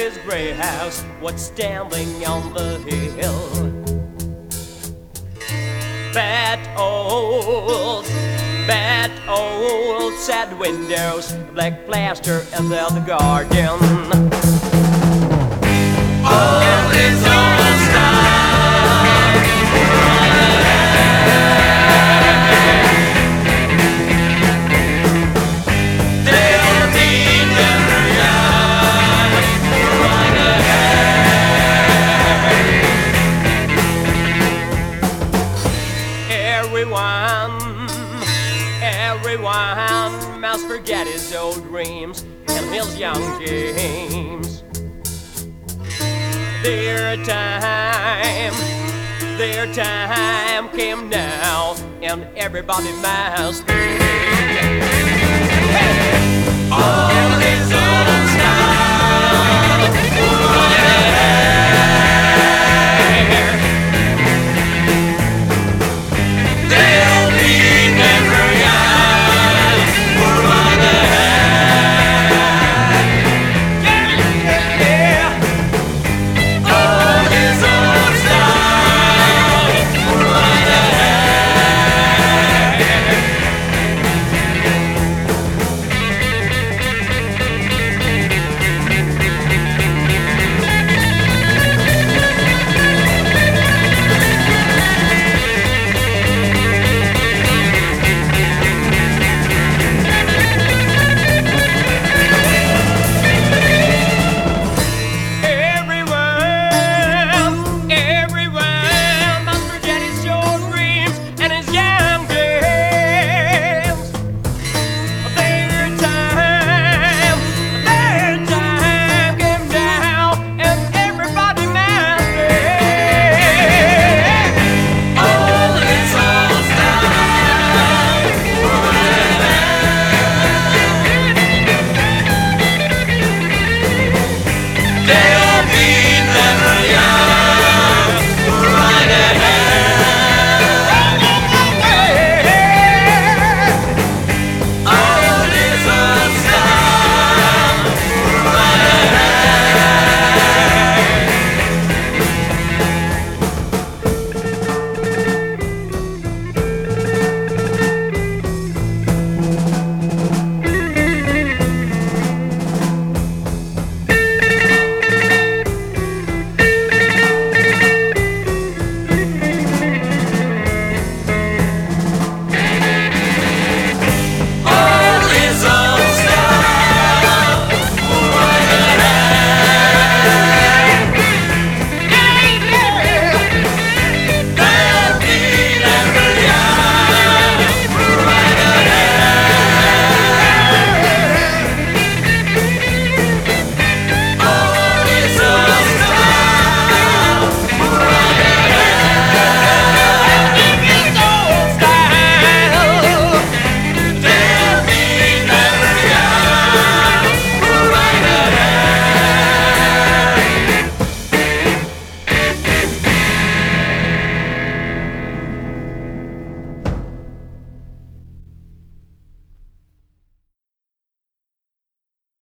his gray house was standing on the hill. Bad old sad windows, black plaster and the garden. All is old style. They'll need never young. Run ahead. Everyone must forget his old dreams and his young games. Their time came now, and everybody must be